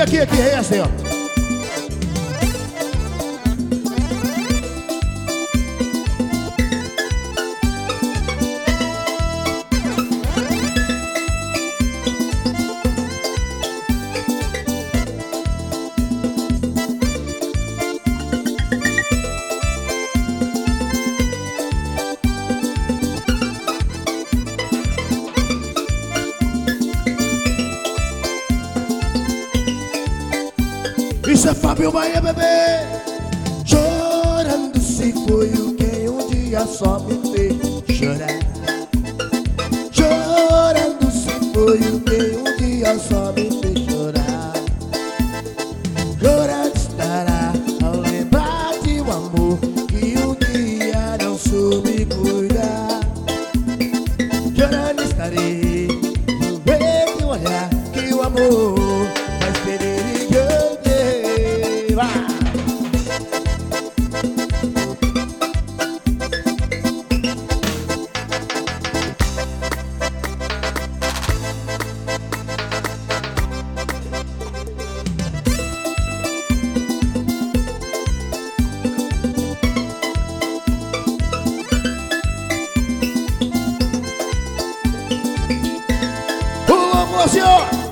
aqui, é assim, ó. Isso é Fábio Bahia, bebê. Chorando se foi o que um dia só me fez chorar. Chorando se foi o que um dia só me fez chorar. Chorando estará ao lembrar de um amor que um dia não soube cuidar. Chorando estarei no ver de um olhar que o amor faz perder e ganhar. Senhor!